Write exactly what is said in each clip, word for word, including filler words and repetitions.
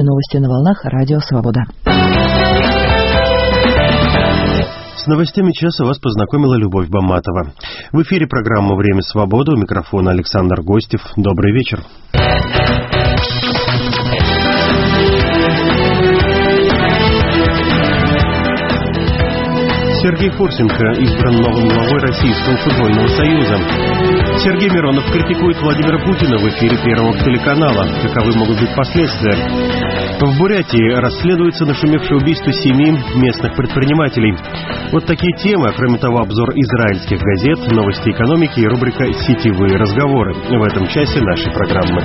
новости на волнах Радио Свобода. С новостями часа вас познакомила Любовь Баматова. В эфире программа «Время свободы». У микрофона Александр Гостев. Добрый вечер. Сергей Фурсенко избран новым главой Российского футбольного союза. Сергей Миронов критикует Владимира Путина в эфире Первого телеканала. Каковы могут быть последствия? В Бурятии расследуется нашумевшее убийство семи местных предпринимателей. Вот такие темы, а кроме того обзор израильских газет, новости экономики и рубрика «Сетевые разговоры» в этом часе нашей программы.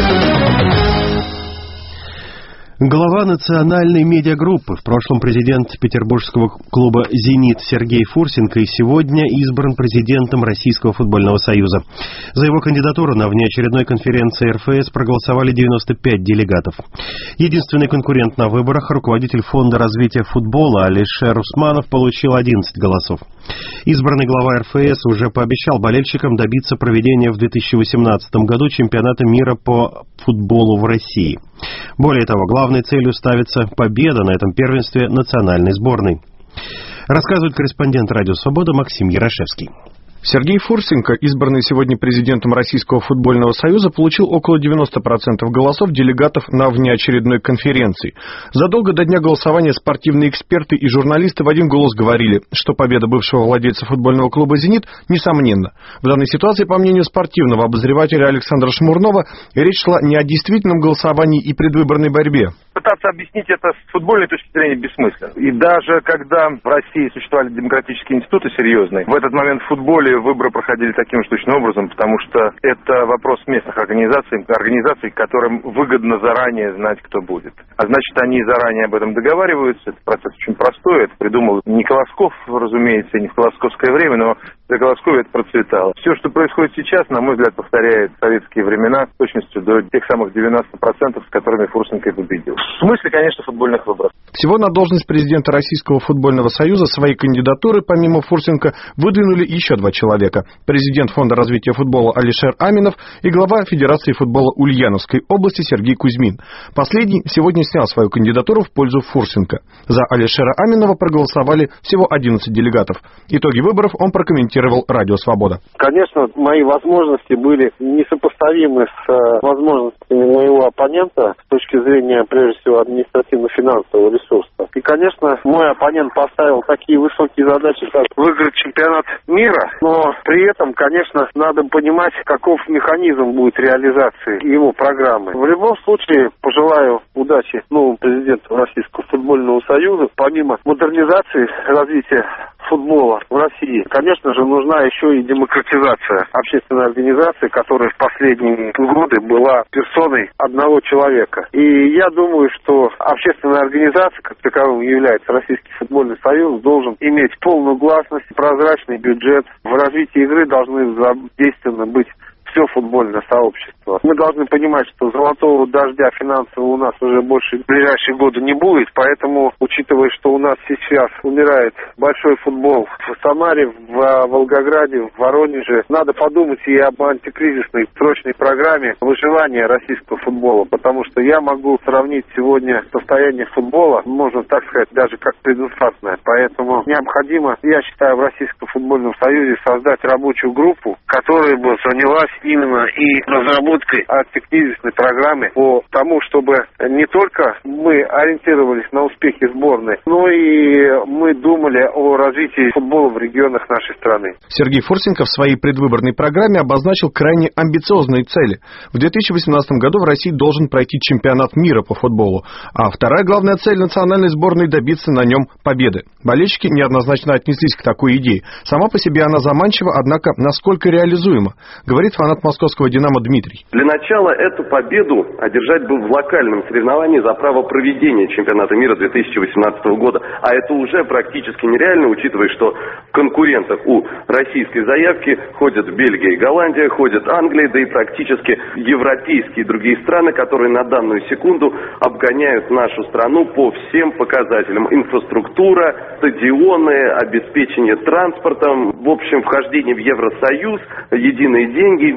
Глава национальной медиагруппы, в прошлом президент петербургского клуба «Зенит» Сергей Фурсенко и сегодня избран президентом Российского футбольного союза. За его кандидатуру на внеочередной конференции эр эф эс проголосовали девяносто пять делегатов. Единственный конкурент на выборах, руководитель Фонда развития футбола Алишер Усманов, получил одиннадцать голосов. Избранный глава эр эф эс уже пообещал болельщикам добиться проведения в две тысячи восемнадцатом году чемпионата мира по футболу в России. Более того, главной целью ставится победа на этом первенстве национальной сборной. Рассказывает корреспондент Радио Свобода Максим Ярошевский. Сергей Фурсенко, избранный сегодня президентом Российского футбольного союза, получил около девяносто процентов голосов делегатов на внеочередной конференции. Задолго до дня голосования спортивные эксперты и журналисты в один голос говорили, что победа бывшего владельца футбольного клуба «Зенит» несомненна. В данной ситуации, по мнению спортивного обозревателя Александра Шмурнова, речь шла не о действительном голосовании и предвыборной борьбе. Пытаться объяснить это с футбольной точки зрения бессмысленно. И даже когда в России существовали демократические институты серьезные, в этот момент в футболе выборы проходили таким штучным образом, потому что это вопрос местных организаций, организаций, которым выгодно заранее знать, кто будет. А значит, они заранее об этом договариваются. Это процесс очень простой. Это придумал не Колосков, разумеется, не в колосковское время, но для Колоскове это процветало. Все, что происходит сейчас, на мой взгляд, повторяет советские времена с точностью до тех самых девяноста процентов, с которыми Фурсенко и победил. В смысле, конечно, футбольных выборов. Всего на должность президента Российского футбольного союза свои кандидатуры, помимо Фурсенко, выдвинули еще два человека. Президент Фонда развития футбола Алишер Аминов и глава Федерации футбола Ульяновской области Сергей Кузьмин. Последний сегодня снял свою кандидатуру в пользу Фурсенко. За Алишера Аминова проголосовали всего одиннадцать делегатов. Итоги выборов он прокомментировал Радио Свобода. Конечно, мои возможности были несопоставимы с возможностями моего оппонента с точки зрения, прежде всего, административно-финансового ресурса. И, конечно, мой оппонент поставил такие высокие задачи, как выиграть чемпионат мира, но при этом, конечно, надо понимать, каков механизм будет реализации его программы. В любом случае, пожелаю удачи новому президенту Российского футбольного союза. Помимо модернизации, развития футбола в России, конечно же, нужна еще и демократизация общественной организации, которая в последние годы была персоной одного человека. И я думаю, что общественная организация, как таковым является Российский футбольный союз, должен иметь полную гласность, прозрачный бюджет. В развитии игры должны задействованы быть все футбольное сообщество. Мы должны понимать, что золотого дождя финансового у нас уже больше в ближайшие годы не будет, поэтому, учитывая, что у нас сейчас умирает большой футбол в Самаре, в Волгограде, в Воронеже, надо подумать и об антикризисной срочной программе выживания российского футбола, потому что я могу сравнить сегодня состояние футбола, можно так сказать, даже как прединфарктное. Поэтому необходимо, я считаю, в Российском футбольном союзе создать рабочую группу, которая бы занялась именно и разработкой антикризисной программы по тому, чтобы не только мы ориентировались на успехи сборной, но и мы думали о развитии футбола в регионах нашей страны. Сергей Фурсенко в своей предвыборной программе обозначил крайне амбициозные цели. В две тысячи восемнадцатом году в России должен пройти чемпионат мира по футболу, а вторая главная цель национальной сборной — добиться на нем победы. Болельщики неоднозначно отнеслись к такой идее. Сама по себе она заманчива, однако насколько реализуема, говорит фанат московского «Динамо» Дмитрий. Для начала эту победу одержать бы в локальном соревновании за право проведения чемпионата мира две тысячи восемнадцатого года. А это уже практически нереально, учитывая, что в конкурентах у российской заявки ходят Бельгия и Голландия, ходят Англия, да и практически европейские и другие страны, которые на данную секунду обгоняют нашу страну по всем показателям. Инфраструктура, стадионы, обеспечение транспортом, в общем, вхождение в Евросоюз, единые деньги,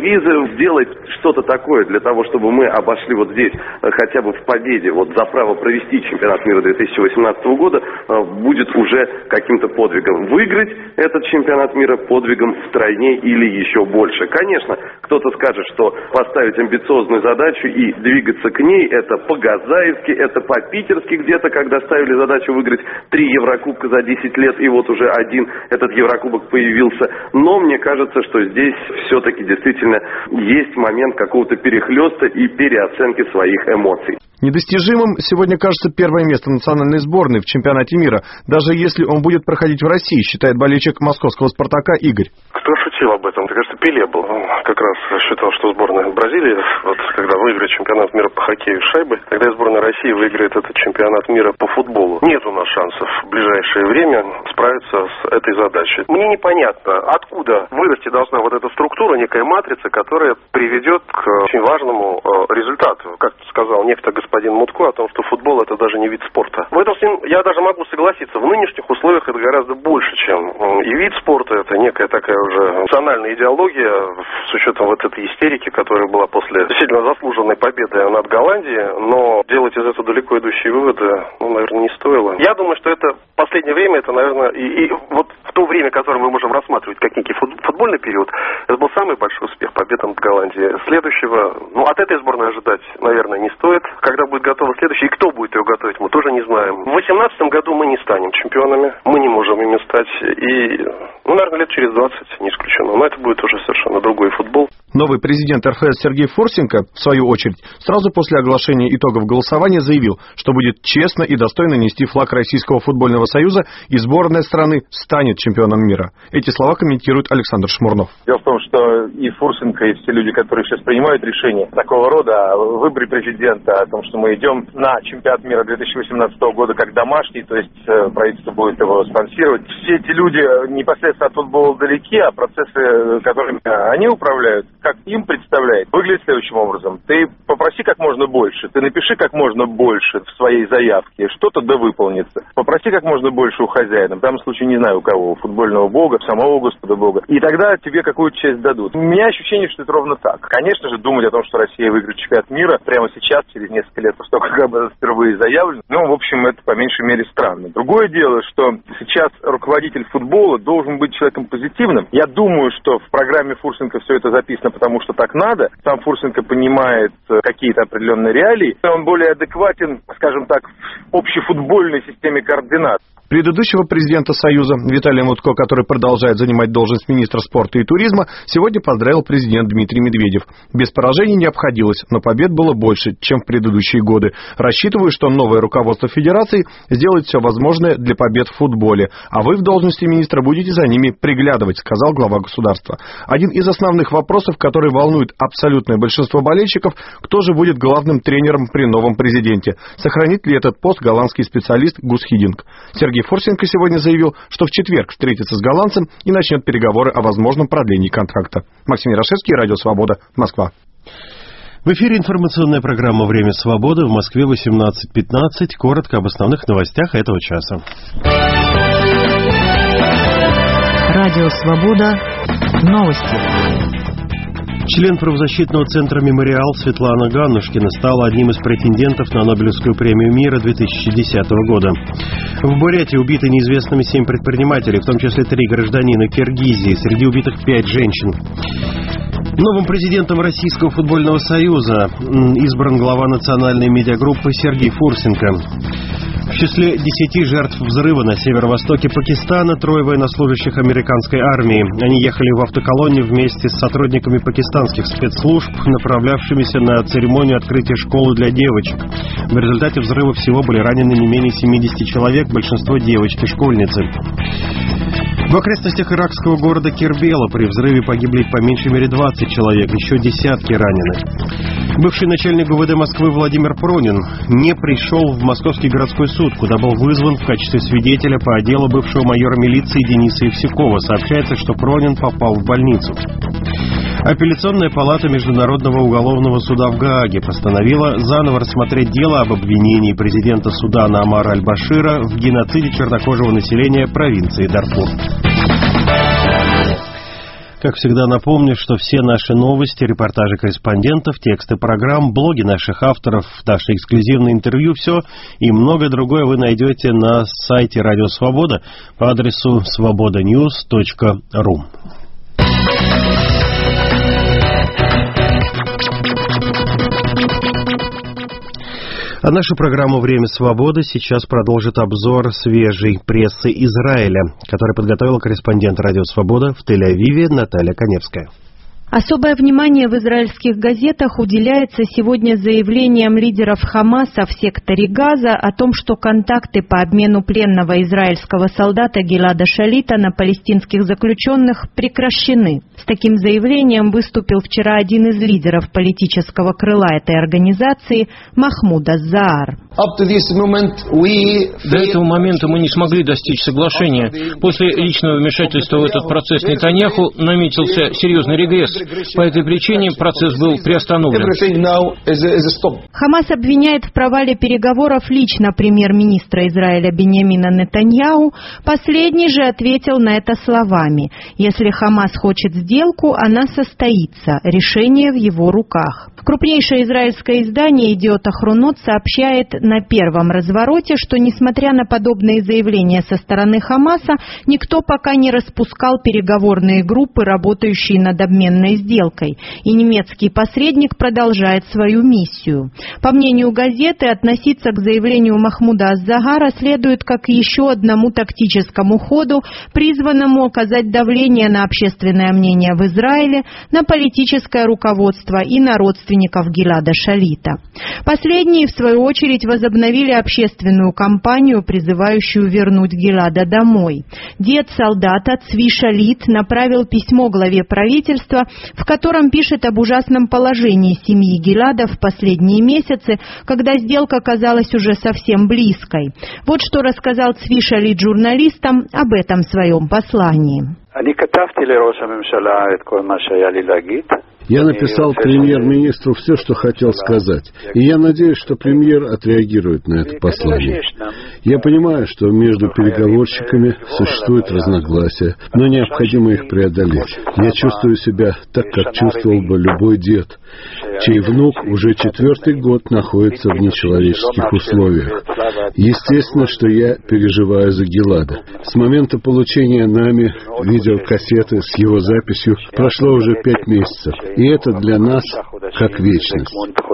визы, сделать что-то такое для того, чтобы мы обошли вот здесь хотя бы в победе вот за право провести чемпионат мира две тысячи восемнадцатого года, будет уже каким-то подвигом. Выиграть этот чемпионат мира подвигом втройне или еще больше. Конечно, кто-то скажет, что поставить амбициозную задачу и двигаться к ней, это по-газаевски, это по-питерски где-то, когда ставили задачу выиграть три Еврокубка за десять лет, и вот уже один этот Еврокубок появился. Но мне кажется, что здесь все-таки действительно есть момент какого-то перехлеста и переоценки своих эмоций. Недостижимым сегодня кажется первое место национальной сборной в чемпионате мира, даже если он будет проходить в России, считает болельщик московского «Спартака» Игорь. Кто шутил об этом? Мне кажется, Пеле был. Он как раз считал, что сборная Бразилии, вот когда выиграет чемпионат мира по хоккею с шайбой, тогда и сборная России выиграет этот чемпионат мира по футболу. Нет у нас шансов в ближайшее время справиться с этой задачей. Мне непонятно, откуда вырасти должна вот эта структура, некая матрица, которая приведет к очень важному результату. Как сказал некто господин Мутко о том, что футбол это даже не вид спорта. В этом я даже могу согласиться. В нынешних условиях это гораздо больше, чем и вид спорта. Это некая такая уже национальная идеология с учетом вот этой истерики, которая была после действительно заслуженной победы над Голландией. Но делать из этого далеко идущие выводы, ну, наверное, не стоило. Я думаю, что это в последнее время, это, наверное, и, и вот в то время, которое мы можем рассматривать как некий футбольный период, это был самый большой успех, победа над Голландией. Следующего, ну, от этой сборной ожидать, наверное, не стоит. Когда будет готова следующая, и кто будет ее готовить, мы тоже не знаем. В две тысячи восемнадцатом году мы не станем чемпионами, мы не можем ими стать, и, ну, наверное, лет через двадцать, не исключено, но это будет уже совершенно другой футбол. Новый президент эр эф эс Сергей Фурсенко, в свою очередь, сразу после оглашения итогов голосования заявил, что будет честно и достойно нести флаг Российского футбольного союза, и сборная страны станет чемпионом мира. Эти слова комментирует Александр Шмурнов. Дело в том, что и Фурсенко, и все люди, которые сейчас принимают решения такого рода о выборе президента, о том, что мы идем на чемпионат мира две тысячи восемнадцатого года как домашний, то есть правительство будет его спонсировать. Все эти люди непосредственно от футбола далеки, а процессы, которыми они управляют, как им представляет, выглядит следующим образом. Ты попроси как можно больше, ты напиши как можно больше в своей заявке, что-то да выполнится. Попроси как можно больше у хозяина, в данном случае не знаю у кого, у футбольного бога, самого Господа Бога, и тогда тебе какую-то часть дадут. У меня ощущение, что это ровно так. Конечно же, думать о том, что Россия выиграет чемпионат мира прямо сейчас, через несколько лет после того, как об этом впервые заявлено, ну, в общем, это по меньшей мере странно. Другое дело, что сейчас руководитель футбола должен быть человеком позитивным. Я думаю, что в программе Фурсенко все это записано, потому что так надо. Сам Фурсенко понимает какие-то определенные реалии. Он более адекватен, скажем так, в общефутбольной системе координат. Предыдущего президента Союза Виталия Мутко, который продолжает занимать должность министра спорта и туризма, сегодня поздравил президент Дмитрий Медведев. Без поражений не обходилось, но побед было больше, чем в предыдущие годы. Рассчитываю, что новое руководство федерации сделает все возможное для побед в футболе, а вы в должности министра будете за ними приглядывать, сказал глава государства. Один из основных вопросов, который волнует абсолютное большинство болельщиков, кто же будет главным тренером при новом президенте? Сохранит ли этот пост голландский специалист Гус Хидинг? Сергей Фурсенко сегодня заявил, что в четверг встретится с голландцем и начнет переговоры о возможном продлении контракта. Максим Ярошевский, Радио Свобода, Москва. В эфире информационная программа «Время свободы» в Москве восемнадцать пятнадцать. Коротко об основных новостях этого часа. Радио Свобода. Новости. Член правозащитного центра «Мемориал» Светлана Ганнушкина стала одним из претендентов на Нобелевскую премию мира две тысячи десятого года. В Бурятии убиты неизвестными семь предпринимателей, в том числе три гражданина Киргизии. Среди убитых пять женщин. Новым президентом Российского футбольного союза избран глава национальной медиагруппы Сергей Фурсенко. В числе десяти жертв взрыва на северо-востоке Пакистана трое военнослужащих американской армии. Они ехали в автоколонне вместе с сотрудниками пакистанских спецслужб, направлявшимися на церемонию открытия школы для девочек. В результате взрыва всего были ранены не менее семидесяти человек, большинство девочки-школьницы. В окрестностях иракского города Кербела при взрыве погибли по меньшей мере двадцать человек, еще десятки ранены. Бывший начальник ГУВД Москвы Владимир Пронин не пришел в Московский городской суд, куда был вызван в качестве свидетеля по делу бывшего майора милиции Дениса Евсюкова. Сообщается, что Пронин попал в больницу. Апелляционная палата Международного уголовного суда в Гааге постановила заново рассмотреть дело об обвинении президента Судана Омара аль-Башира в геноциде чернокожего населения провинции Дарфур. Как всегда, напомню, что все наши новости, репортажи корреспондентов, тексты программ, блоги наших авторов, наши эксклюзивные интервью, все и многое другое вы найдете на сайте Радио Свобода по адресу свобода ньюс точка ру. А нашу программу «Время свободы» сейчас продолжит обзор свежей прессы Израиля, который подготовила корреспондент «Радио Свобода» в Тель-Авиве Наталья Коневская. Особое внимание в израильских газетах уделяется сегодня заявлениям лидеров Хамаса в секторе Газа о том, что контакты по обмену пленного израильского солдата Гилада Шалита на палестинских заключенных прекращены. С таким заявлением выступил вчера один из лидеров политического крыла этой организации Махмуд ас-Заар. До этого момента мы не смогли достичь соглашения. После личного вмешательства в этот процесс Нетаньяху наметился серьезный регресс. По этой причине процесс был приостановлен. Хамас обвиняет в провале переговоров лично премьер-министра Израиля Биньямина Нетаньяху. Последний же ответил на это словами: «Если Хамас хочет сделку, она состоится. Решение в его руках». Крупнейшее израильское издание «Идиот Ахронот» сообщает на первом развороте, что, несмотря на подобные заявления со стороны Хамаса, никто пока не распускал переговорные группы, работающие над обменной сделкой, и немецкий посредник продолжает свою миссию. По мнению газеты, относиться к заявлению Махмуда ас-Заара следует как к еще одному тактическому ходу, призванному оказать давление на общественное мнение в Израиле, на политическое руководство и на родственников Гилада Шалита. Последние, в свою очередь, возобновили общественную кампанию, призывающую вернуть Гилада домой. Дед солдата Цви Шалит направил письмо главе правительства, в котором пишет об ужасном положении семьи Гилада в последние месяцы, когда сделка казалась уже совсем близкой. Вот что рассказал Цви Шалит журналистам об этом своем послании. Я написал премьер-министру все, что хотел сказать, и я надеюсь, что премьер отреагирует на это послание. Я понимаю, что между переговорщиками существуют разногласия, но необходимо их преодолеть. Я чувствую себя так, как чувствовал бы любой дед, чей внук уже четвертый год находится в нечеловеческих условиях. Естественно, что я переживаю за Гилада. С момента получения нами видеокассеты с его записью прошло уже пять месяцев. И это для нас как вечность.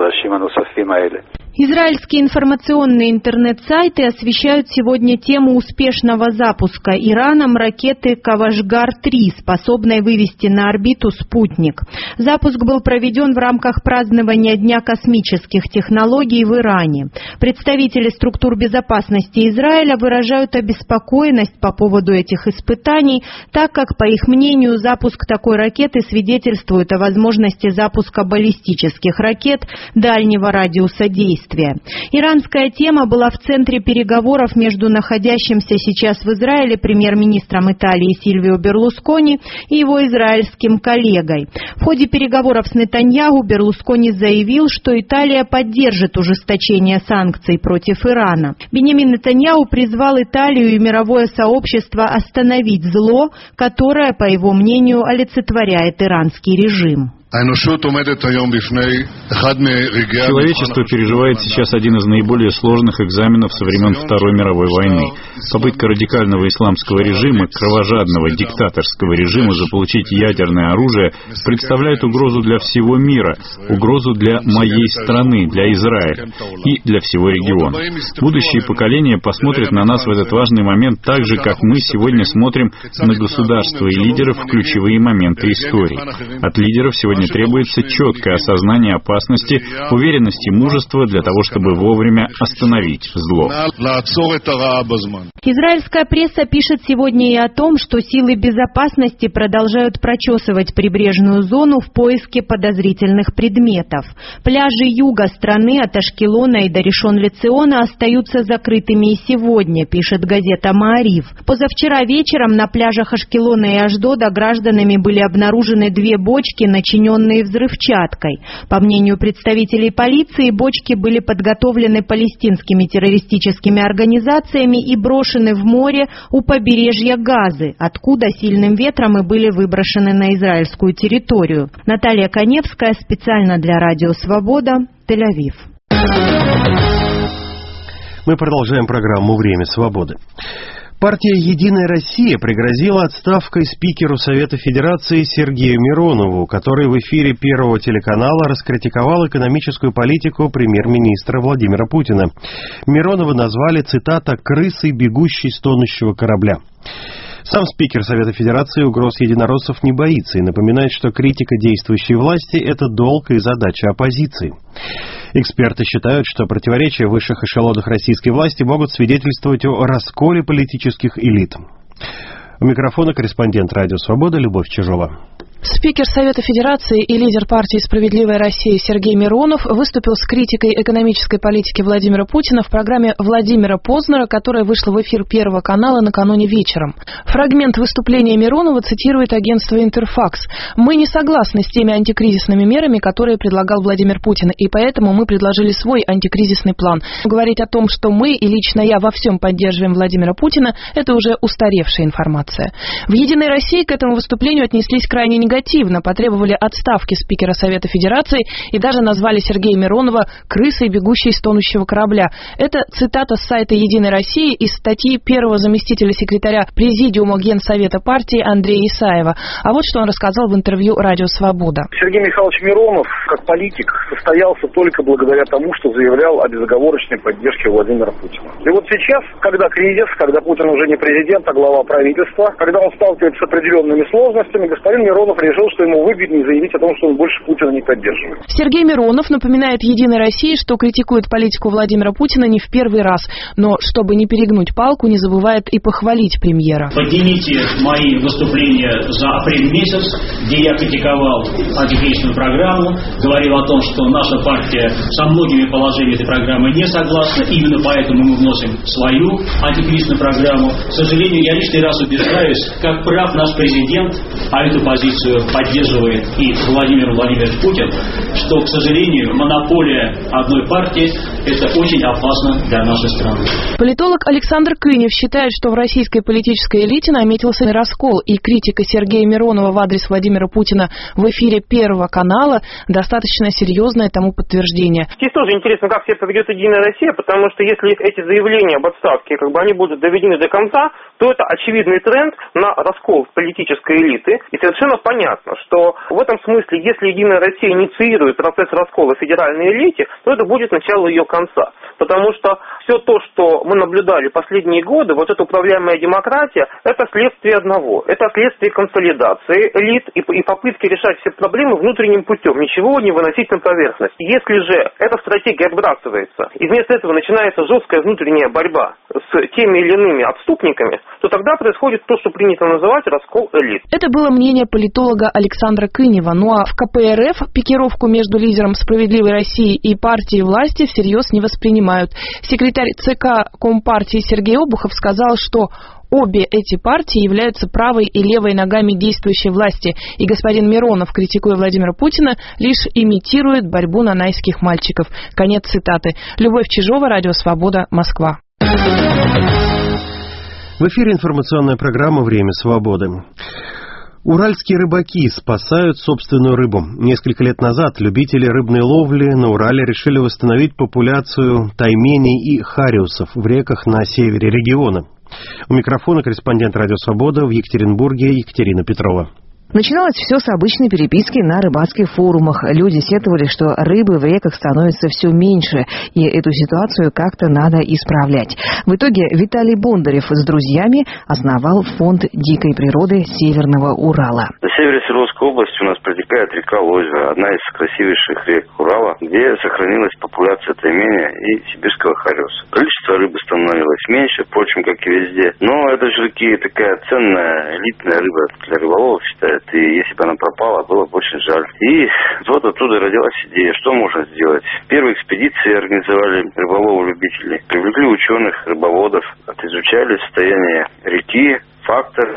Израильские информационные интернет-сайты освещают сегодня тему успешного запуска Ираном ракеты «Кавашгар три», способной вывести на орбиту спутник. Запуск был проведен в рамках празднования Дня космических технологий в Иране. Представители структур безопасности Израиля выражают обеспокоенность по поводу этих испытаний, так как, по их мнению, запуск такой ракеты свидетельствует о возможности запуска баллистических ракет дальнего радиуса действия. Иранская тема была в центре переговоров между находящимся сейчас в Израиле премьер-министром Италии Сильвио Берлускони и его израильским коллегой. В ходе переговоров с Нетаньяху Берлускони заявил, что Италия поддержит ужесточение санкций против Ирана. Биньямин Нетаньяху призвал Италию и мировое сообщество остановить зло, которое, по его мнению, олицетворяет иранский режим. Человечество переживает сейчас один из наиболее сложных экзаменов со времен Второй мировой войны. Попытка радикального исламского режима, кровожадного диктаторского режима заполучить ядерное оружие представляет угрозу для всего мира, угрозу для моей страны, для Израиля и для всего региона. Будущие поколения посмотрят на нас в этот важный момент так же, как мы сегодня смотрим на государства и лидеров в ключевые моменты истории. От лидеров сегодня требуется четкое осознание опасности, уверенность и мужество для того, чтобы вовремя остановить зло. Израильская пресса пишет сегодня и о том, что силы безопасности продолжают прочесывать прибрежную зону в поиске подозрительных предметов. Пляжи юга страны от Ашкелона и до Ришон-ле-Циона остаются закрытыми и сегодня, пишет газета «Маарив». Позавчера вечером на пляжах Ашкелона и Ашдода гражданами были обнаружены две бочки, начиненные наполненные взрывчаткой. По мнению представителей полиции, бочки были подготовлены палестинскими террористическими организациями и брошены в море у побережья Газы, откуда сильным ветром и были выброшены на израильскую территорию. Наталья Коневская, специально для Радио Свобода, Тель-Авив. Мы продолжаем программу «Время свободы». Партия «Единая Россия» пригрозила отставкой спикеру Совета Федерации Сергею Миронову, который в эфире Первого телеканала раскритиковал экономическую политику премьер-министра Владимира Путина. Миронова назвали, цитата, «крысой, бегущей с тонущего корабля». Сам спикер Совета Федерации угроз единороссов не боится и напоминает, что критика действующей власти – это долг и задача оппозиции. Эксперты считают, что противоречия в высших эшелонах российской власти могут свидетельствовать о расколе политических элит. У микрофона корреспондент «Радио Свобода» Любовь Чижова. Спикер Совета Федерации и лидер партии «Справедливая Россия» Сергей Миронов выступил с критикой экономической политики Владимира Путина в программе Владимира Познера, которая вышла в эфир Первого канала накануне вечером. Фрагмент выступления Миронова цитирует агентство «Интерфакс». «Мы не согласны с теми антикризисными мерами, которые предлагал Владимир Путин, и поэтому мы предложили свой антикризисный план. Говорить о том, что мы и лично я во всем поддерживаем Владимира Путина, это уже устаревшая информация». В «Единой России» к этому выступлению отнеслись крайне негативно. негативно, потребовали отставки спикера Совета Федерации и даже назвали Сергея Миронова «крысой, бегущей с тонущего корабля». Это цитата с сайта «Единой России» из статьи первого заместителя секретаря Президиума Генсовета партии Андрея Исаева. А вот что он рассказал в интервью «Радио Свобода». Сергей Михайлович Миронов, как политик, состоялся только благодаря тому, что заявлял о безоговорочной поддержке Владимира Путина. И вот сейчас, когда кризис, когда Путин уже не президент, а глава правительства, когда он сталкивается с определенными сложностями, господин Миронов решил, что ему выгоднее заявить о том, что он больше Путина не поддерживает. Сергей Миронов напоминает «Единой России», что критикует политику Владимира Путина не в первый раз, но, чтобы не перегнуть палку, не забывает и похвалить премьера. Поднимите мои выступления за апрель месяц, где я критиковал антикризисную программу, говорил о том, что наша партия со многими положениями этой программы не согласна, именно поэтому мы вносим свою антикризисную программу. К сожалению, я лишний раз убеждаюсь, как прав наш президент, а эту позицию поддерживает и Владимир Владимирович Путин, что, к сожалению, монополия одной партии – это очень опасно для нашей страны. Политолог Александр Кынев считает, что в российской политической элите наметился раскол, и критика Сергея Миронова в адрес Владимира Путина в эфире Первого канала достаточно серьезное тому подтверждение. Здесь тоже интересно, как себя поведет «Единая Россия», потому что если эти заявления об отставке, как бы они будут доведены до конца, то это очевидный тренд на раскол политической элиты, и совершенно понятно, что в этом смысле, если «Единая Россия» инициирует процесс раскола в федеральной элите, то это будет начало ее конца. Потому что все то, что мы наблюдали последние годы, вот эта управляемая демократия, это следствие одного. Это следствие консолидации элит и, и попытки решать все проблемы внутренним путем, ничего не выносить на поверхность. Если же эта стратегия отбрасывается, и вместо этого начинается жесткая внутренняя борьба с теми или иными отступниками, то тогда происходит то, что принято называть раскол элит. Это было мнение политолога Александра Кынева. Ну а в ка пэ эр эф пикировку между лидером «Справедливой России» и партией власти всерьез не воспринимают. Секретарь ЦК Компартии Сергей Обухов сказал, что обе эти партии являются правой и левой ногами действующей власти, и господин Миронов, критикуя Владимира Путина, лишь имитирует борьбу нанайских мальчиков. Конец цитаты. Любовь Чижова, Радио Свобода, Москва. В эфире информационная программа «Время свободы». Уральские рыбаки спасают собственную рыбу. Несколько лет назад любители рыбной ловли на Урале решили восстановить популяцию тайменей и хариусов в реках на севере региона. У микрофона корреспондент «Радио Свобода» в Екатеринбурге Екатерина Петрова. Начиналось все с обычной переписки на рыбацких форумах. Люди сетовали, что рыбы в реках становится все меньше, и эту ситуацию как-то надо исправлять. В итоге Виталий Бондарев с друзьями основал фонд дикой природы Северного Урала. На севере Свердловской области у нас протекает река Лозьва, одна из красивейших рек Урала, где сохранилась популяция тайменя и сибирского хариуса. Количество рыбы становилось меньше, впрочем, как и везде. Но это же реки такая ценная, элитная рыба для рыболовов считается. И если бы она пропала, было бы очень жаль. И вот оттуда родилась идея, что можно сделать. Первые экспедиции организовали рыболовы-любители. Привлекли ученых, рыбоводов, изучали состояние реки, факторы,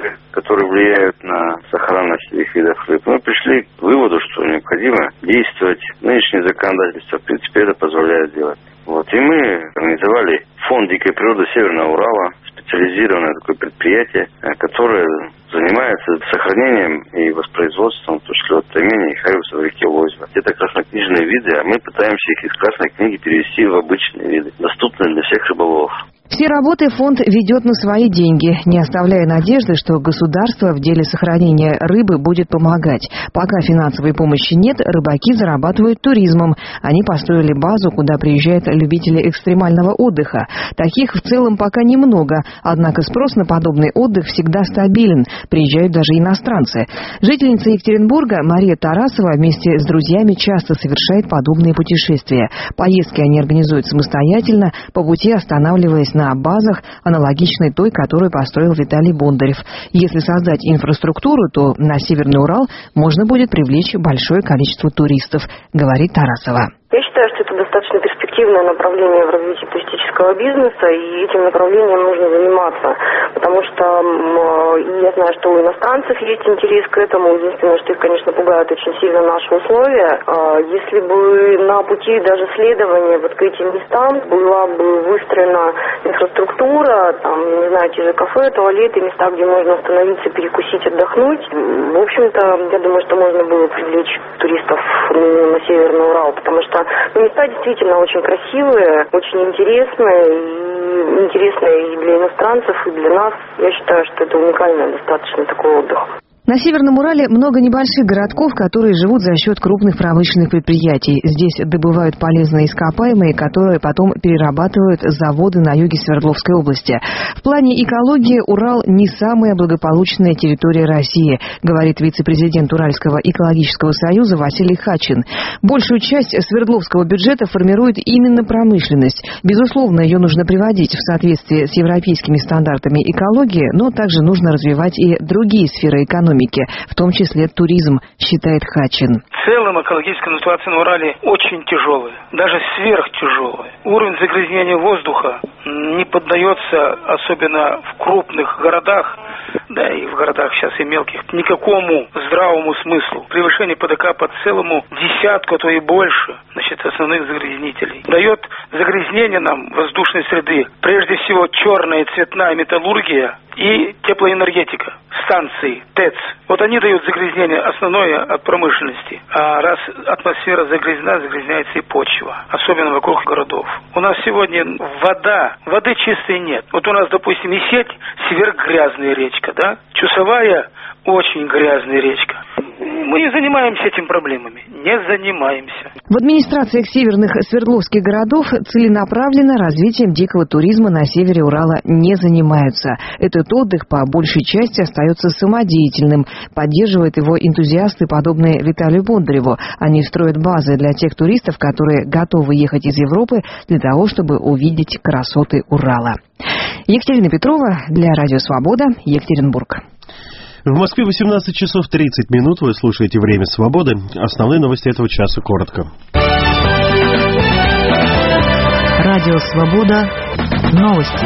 которые влияют на сохранность этих видов рыб. Мы пришли к выводу, что необходимо действовать. Нынешнее законодательство, в принципе, это позволяет делать. Вот. И мы организовали фонд дикой природы Северного Урала, специализированное такое предприятие, которое занимается сохранением и воспроизводством тушкелотомения и хариуса в реке Лозьва. Это краснокнижные виды, а мы пытаемся их из красной книги перевести в обычные виды, доступные для всех рыболовов. Все работы фонд ведет на свои деньги, не оставляя надежды, что государство в деле сохранения рыбы будет помогать. Пока финансовой помощи нет, рыбаки зарабатывают туризмом. Они построили базу, куда приезжают любители экстремального отдыха. Таких в целом пока немного, однако спрос на подобный отдых всегда стабилен. Приезжают даже иностранцы. Жительница Екатеринбурга Мария Тарасова вместе с друзьями часто совершает подобные путешествия. Поездки они организуют самостоятельно, по пути останавливаясь на на базах, аналогичной той, которую построил Виталий Бондарев. Если создать инфраструктуру, то на Северный Урал можно будет привлечь большое количество туристов, говорит Тарасова. Я считаю, что это достаточно перспективное направление в развитии туристического бизнеса, и этим направлением нужно заниматься, потому что я знаю, что у иностранцев есть интерес к этому. Единственное, что их, конечно, пугают очень сильно наши условия. Если бы на пути даже следования вот к этим местам была бы выстроена инфраструктура, там, не знаю, те же кафе, туалеты, места, где можно остановиться, перекусить, отдохнуть, в общем-то, я думаю, что можно было привлечь туристов на Северный Урал, потому что места действительно очень красивые, очень интересные, и интересные и для иностранцев, и для нас. Я считаю, что это уникальный достаточно такой отдых. На Северном Урале много небольших городков, которые живут за счет крупных промышленных предприятий. Здесь добывают полезные ископаемые, которые потом перерабатывают заводы на юге Свердловской области. В плане экологии Урал не самая благополучная территория России, говорит вице-президент Уральского экологического союза Василий Хачин. Большую часть Свердловского бюджета формирует именно промышленность. Безусловно, ее нужно приводить в соответствие с европейскими стандартами экологии, но также нужно развивать и другие сферы экономики, в том числе туризм, считает Хачин. В целом экологическая ситуация на Урале очень тяжелая, даже сверхтяжелая. Уровень загрязнения воздуха не поддается, особенно в крупных городах, да и в городах сейчас и мелких, никакому здравому смыслу. Превышение ПДК по целому десятку, а то и больше, значит, основных загрязнителей. Дает загрязнение нам воздушной среды, прежде всего черная цветная металлургия и теплоэнергетика, станции, ТЭЦ. Вот они дают загрязнение основное от промышленности. А раз атмосфера загрязнена, загрязняется и почва, особенно вокруг городов. У нас сегодня вода, воды чистой нет. Вот у нас, допустим, и сеть, сверхгрязная речка, да? Чусовая, очень грязная речка. Мы не занимаемся этими проблемами, не занимаемся. В администрациях северных Свердловских городов целенаправленно развитием дикого туризма на севере Урала не занимаются. Этот отдых по большей части остается самодеятельным. Поддерживают его энтузиасты, подобные Виталию Бондареву. Они строят базы для тех туристов, которые готовы ехать из Европы для того, чтобы увидеть красоты Урала. Екатерина Петрова для Радио Свобода, Екатеринбург. В Москве восемнадцать часов тридцать минут. Вы слушаете «Время свободы». Основные новости этого часа коротко. Радио Свобода. Новости.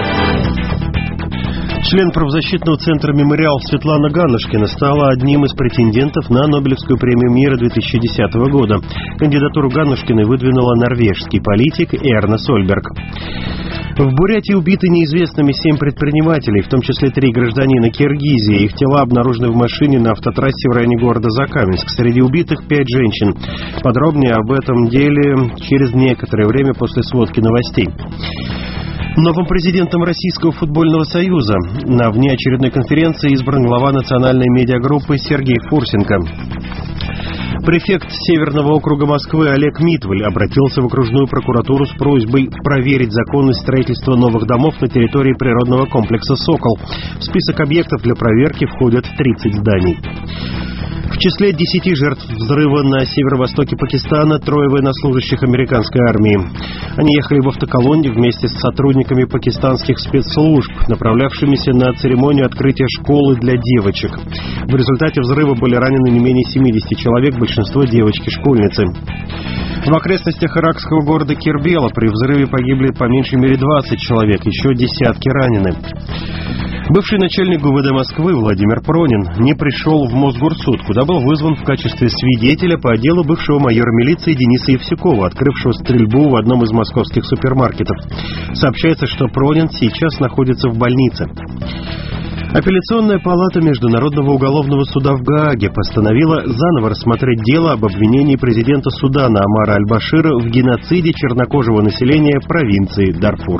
Член правозащитного центра «Мемориал» Светлана Ганушкина стала одним из претендентов на Нобелевскую премию мира две тысячи десятого года. Кандидатуру Ганушкиной выдвинула норвежский политик Эрна Сольберг. В Бурятии убиты неизвестными семь предпринимателей, в том числе три гражданина Киргизии. Их тела обнаружены в машине на автотрассе в районе города Закаменск. Среди убитых пять женщин. Подробнее об этом деле через некоторое время после сводки новостей. Новым президентом Российского футбольного союза на внеочередной конференции избран глава национальной медиагруппы Сергей Фурсенко. Префект Северного округа Москвы Олег Митваль обратился в окружную прокуратуру с просьбой проверить законность строительства новых домов на территории природного комплекса «Сокол». В список объектов для проверки входят тридцать зданий. В числе десяти жертв взрыва на северо-востоке Пакистана трое военнослужащих американской армии. Они ехали в автоколонне вместе с сотрудниками пакистанских спецслужб, направлявшимися на церемонию открытия школы для девочек. В результате взрыва были ранены не менее семидесяти человек, большинство девочки-школьницы. В окрестностях иракского города Кербела при взрыве погибли по меньшей мере двадцать человек, еще десятки ранены. Бывший начальник ГУВД Москвы Владимир Пронин не пришел в Мосгорсуд, куда был вызван в качестве свидетеля по делу бывшего майора милиции Дениса Евсюкова, открывшего стрельбу в одном из московских супермаркетов. Сообщается, что Пронин сейчас находится в больнице. Апелляционная палата Международного уголовного суда в Гааге постановила заново рассмотреть дело об обвинении президента Судана Омара аль-Башира в геноциде чернокожего населения провинции Дарфур.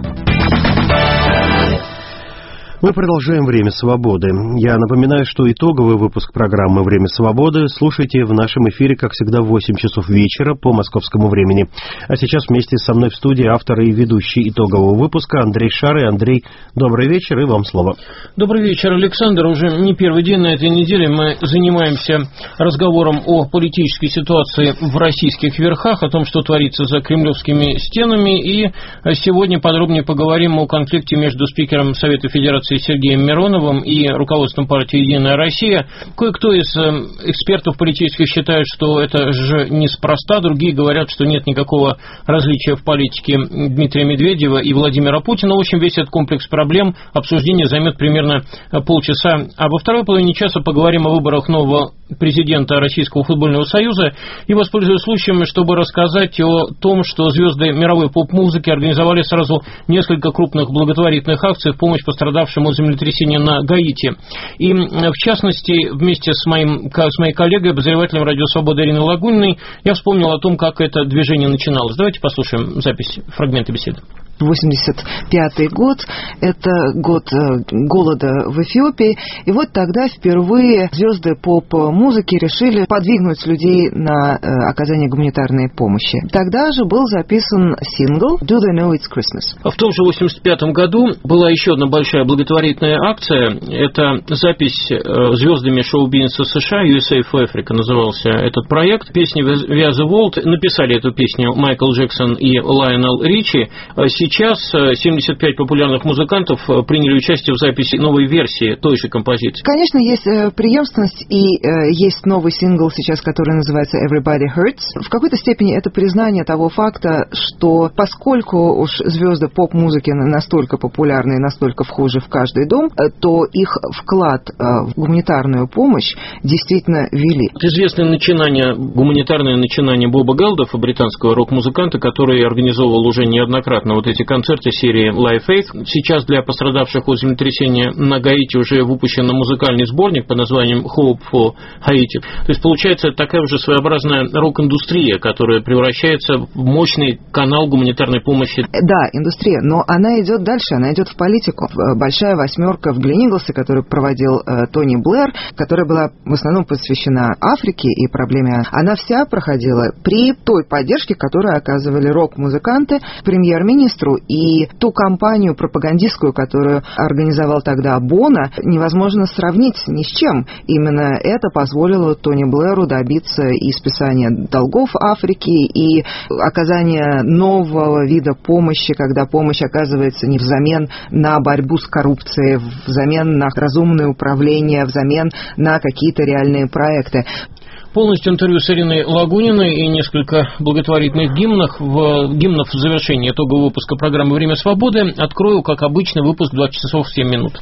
Мы продолжаем «Время свободы». Я напоминаю, что итоговый выпуск программы «Время свободы» слушайте в нашем эфире, как всегда, в восемь часов вечера по московскому времени. А сейчас вместе со мной в студии автор и ведущий итогового выпуска Андрей Шары. Андрей, добрый вечер, и вам слово. Добрый вечер, Александр. Уже не первый день на этой неделе мы занимаемся разговором о политической ситуации в российских верхах, о том, что творится за кремлевскими стенами. И сегодня подробнее поговорим о конфликте между спикером Совета Федерации Сергеем Мироновым и руководством партии «Единая Россия». Кое-кто из экспертов политических считает, что это же неспроста, другие говорят, что нет никакого различия в политике Дмитрия Медведева и Владимира Путина. В общем, весь этот комплекс проблем обсуждение займет примерно полчаса. А во второй половине часа поговорим о выборах нового президента Российского футбольного союза и воспользуюсь случаем, чтобы рассказать о том, что звезды мировой поп-музыки организовали сразу несколько крупных благотворительных акций в помощь пострадавшим от землетрясения на Гаити. И, в частности, вместе с, моим, с моей коллегой, обозревателем «Радио Свобода» Ириной Лагуниной, я вспомнил о том, как это движение начиналось. Давайте послушаем запись, фрагменты беседы. восемьдесят пятый год, это год голода в Эфиопии, и вот тогда впервые звезды поп-музыки решили подвигнуть людей на оказание гуманитарной помощи. Тогда же был записан сингл «Do They Know It's Christmas?». В том же восемьдесят пятом году была еще одна большая благотворительная акция. Это запись звездами шоу-бизнеса США, ю эс эй for Africa назывался этот проект. Песни «We Are The World» написали эту песню Майкл Джексон и Лайонел Ричи. Сейчас семьдесят пять популярных музыкантов приняли участие в записи новой версии той же композиции. Конечно, есть преемственность и есть новый сингл сейчас, который называется «Everybody Hurts». В какой-то степени это признание того факта, что поскольку уж звезды поп-музыки настолько популярны и настолько вхожи в каждый дом, то их вклад в гуманитарную помощь действительно велик. Известное начинание, гуманитарное начинание Боба Гэлдофа, британского рок-музыканта, который организовывал уже неоднократно вот эти концерты серии Live Aid. Сейчас для пострадавших от землетрясения на Гаити уже выпущен музыкальный сборник под названием Hope for Haiti. То есть получается такая уже своеобразная рок-индустрия, которая превращается в мощный канал гуманитарной помощи. Да, индустрия, но она идет дальше, она идет в политику. Большая восьмерка в Глениголсе, которую проводил э, Тони Блэр, которая была в основном посвящена Африке и проблеме, она вся проходила при той поддержке, которую оказывали рок-музыканты премьер-министру. И ту кампанию пропагандистскую, которую организовал тогда Боно, невозможно сравнить ни с чем. Именно это позволило Тони Блэру добиться и списания долгов Африки, и оказания нового вида помощи, когда помощь оказывается не взамен на борьбу с коррупцией, взамен на разумное управление, взамен на какие-то реальные проекты. Полностью интервью с Ириной Лагуниной и несколько благотворительных гимнов в, гимнов в завершении итогового выпуска программы «Время свободы» открою, как обычно, выпуск двадцать часов семь минут.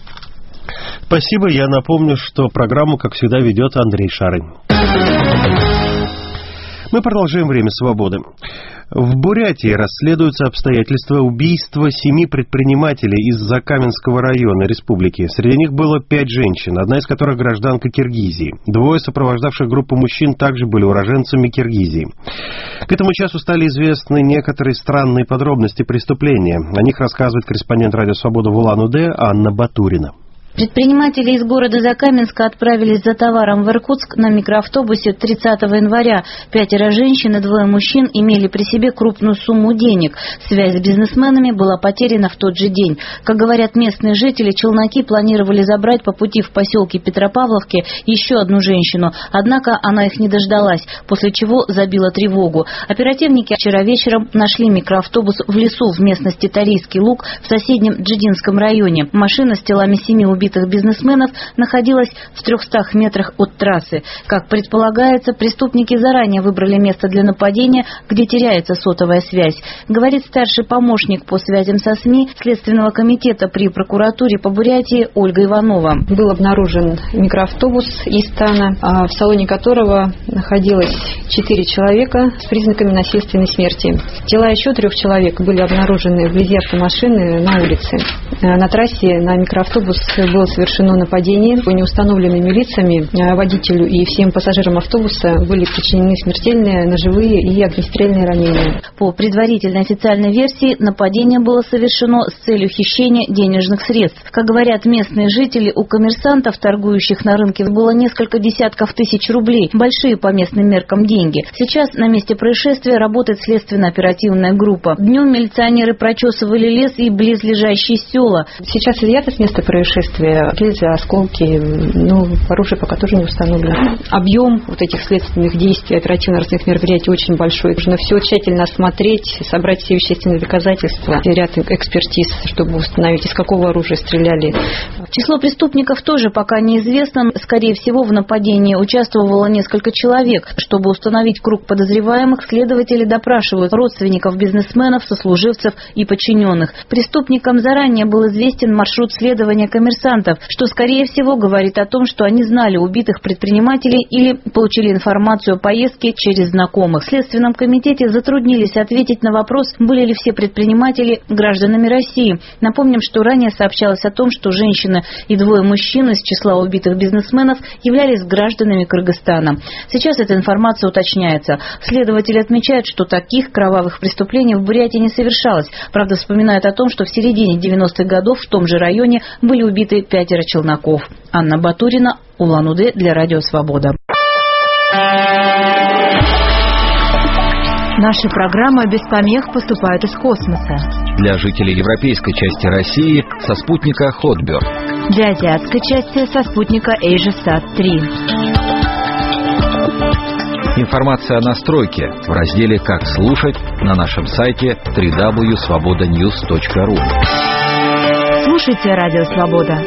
Спасибо. Я напомню, что программу, как всегда, ведет Андрей Шары. Мы продолжаем «Время свободы». В Бурятии расследуются обстоятельства убийства семи предпринимателей из Закаменского района республики. Среди них было пять женщин, одна из которых гражданка Киргизии. Двое сопровождавших группу мужчин также были уроженцами Киргизии. К этому часу стали известны некоторые странные подробности преступления. О них рассказывает корреспондент «Радио Свобода» в Улан-Удэ Анна Батурина. Предприниматели из города Закаменска отправились за товаром в Иркутск на микроавтобусе тридцатого января. Пятеро женщин и двое мужчин имели при себе крупную сумму денег. Связь с бизнесменами была потеряна в тот же день. Как говорят местные жители, челноки планировали забрать по пути в поселке Петропавловке еще одну женщину. Однако она их не дождалась, после чего забила тревогу. Оперативники вчера вечером нашли микроавтобус в лесу в местности Тарийский Луг в соседнем Джидинском районе. Машина с телами семи убитых убитых бизнесменов находилась в трехстах метрах от трассы. Как предполагается, преступники заранее выбрали место для нападения, где теряется сотовая связь, говорит старший помощник по связям со СМИ Следственного комитета при прокуратуре по Бурятии Ольга Иванова. Был обнаружен микроавтобус Истана, в салоне которого находилось четыре человека с признаками насильственной смерти. Тела еще трех человек были обнаружены вблизи автомашины на улице. На трассе на микроавтобус было совершено нападение. По неустановленными лицами водителю и всем пассажирам автобуса были причинены смертельные, ножевые и огнестрельные ранения. По предварительной официальной версии, нападение было совершено с целью хищения денежных средств. Как говорят местные жители, у коммерсантов, торгующих на рынке, было несколько десятков тысяч рублей. Большие по местным меркам деньги. Сейчас на месте происшествия работает следственно-оперативная группа. Днем милиционеры прочесывали лес и близлежащие села. Сейчас изъято с места происшествия гильзы, осколки, ну, оружие пока тоже не установлено. Объем вот этих следственных действий, оперативно-розыскных мероприятий очень большой. Нужно все тщательно осмотреть, собрать все вещественные доказательства, ряд экспертиз, чтобы установить, из какого оружия стреляли. Число преступников тоже пока неизвестно. Скорее всего, в нападении участвовало несколько человек. Чтобы установить круг подозреваемых, следователи допрашивают родственников бизнесменов, сослуживцев и подчиненных. Преступникам заранее был известен маршрут следования коммерсантов, что, скорее всего, говорит о том, что они знали убитых предпринимателей или получили информацию о поездке через знакомых. В Следственном комитете затруднились ответить на вопрос, были ли все предприниматели гражданами России. Напомним, что ранее сообщалось о том, что женщина и двое мужчин из числа убитых бизнесменов являлись гражданами Кыргызстана. Сейчас эта информация уточняется. Следователи отмечают, что таких кровавых преступлений в Бурятии не совершалось. Правда, вспоминают о том, что в середине девяностых годов в том же районе были убиты пятеро челноков. Анна Батурина, Улан-Удэ для Радио Свобода. Наши программы без помех поступают из космоса. Для жителей европейской части России со спутника Хотберг. Для азиатской части со спутника Эйжесат три. Информация о настройке в разделе «Как слушать» на нашем сайте дабл ю дабл ю дабл ю точка свобода ньюс точка ру. Слушайте Радио Свобода.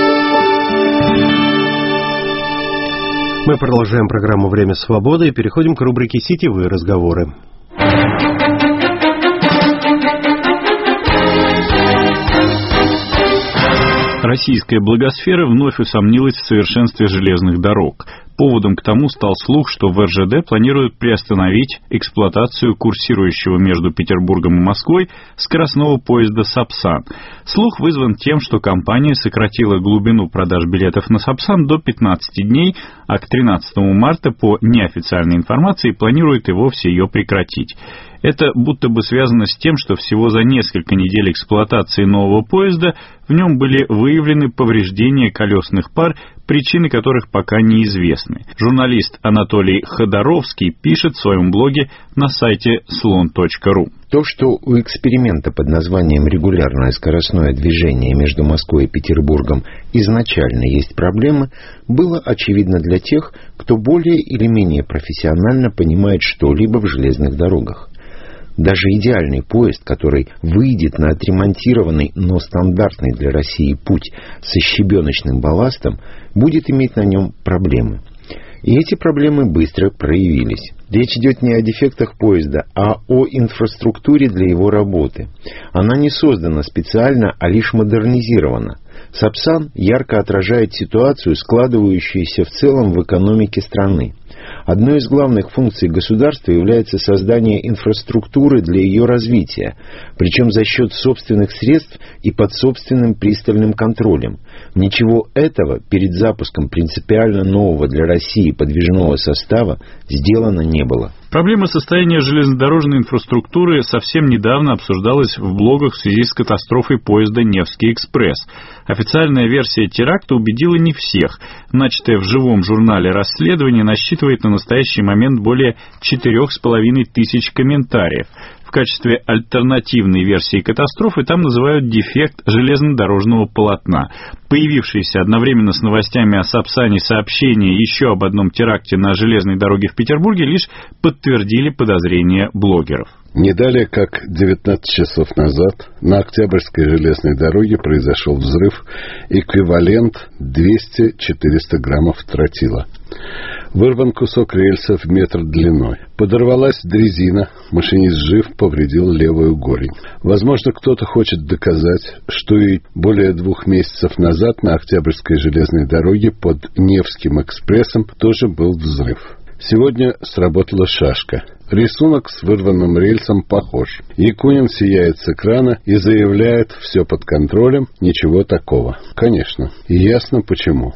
Мы продолжаем программу «Время свободы» и переходим к рубрике «Сетевые разговоры». Российская благосфера вновь усомнилась в совершенстве железных дорог. Поводом к тому стал слух, что в эр жэ дэ планируют приостановить эксплуатацию курсирующего между Петербургом и Москвой скоростного поезда «Сапсан». Слух вызван тем, что компания сократила глубину продаж билетов на «Сапсан» до пятнадцати дней, а к тринадцатому марта, по неофициальной информации, планирует и вовсе ее прекратить. Это будто бы связано с тем, что всего за несколько недель эксплуатации нового поезда в нем были выявлены повреждения колесных пар, причины которых пока неизвестны. Журналист Анатолий Ходоровский пишет в своем блоге на сайте слон точка ру. То, что у эксперимента под названием «Регулярное скоростное движение между Москвой и Петербургом» изначально есть проблемы, было очевидно для тех, кто более или менее профессионально понимает что-либо в железных дорогах. Даже идеальный поезд, который выйдет на отремонтированный, но стандартный для России путь со щебеночным балластом, будет иметь на нем проблемы. И эти проблемы быстро проявились. Речь идет не о дефектах поезда, а о инфраструктуре для его работы. Она не создана специально, а лишь модернизирована. Сапсан ярко отражает ситуацию, складывающуюся в целом в экономике страны. Одной из главных функций государства является создание инфраструктуры для ее развития, причем за счет собственных средств и под собственным пристальным контролем. Ничего этого перед запуском принципиально нового для России подвижного состава сделано не было. Проблема состояния железнодорожной инфраструктуры совсем недавно обсуждалась в блогах в связи с катастрофой поезда «Невский экспресс». Официальная версия теракта убедила не всех. Начатое в живом журнале расследование насчитывает на настоящий момент более четырех с половиной тысяч комментариев. В качестве альтернативной версии катастрофы там называют дефект железнодорожного полотна. Появившиеся одновременно с новостями о Сапсане сообщения еще об одном теракте на железной дороге в Петербурге лишь подтвердили подозрения блогеров. Не далее, как девятнадцать часов назад на Октябрьской железной дороге произошел взрыв, эквивалент двести-четыреста граммов тротила. Вырван кусок рельса в метр длиной. Подорвалась дрезина, машинист жив, повредил левую голень. Возможно, кто-то хочет доказать, что и более двух месяцев назад на Октябрьской железной дороге под Невским экспрессом тоже был взрыв. Сегодня сработала шашка. Рисунок с вырванным рельсом похож. Якунин сияет с экрана и заявляет: все под контролем, ничего такого. Конечно. И ясно почему.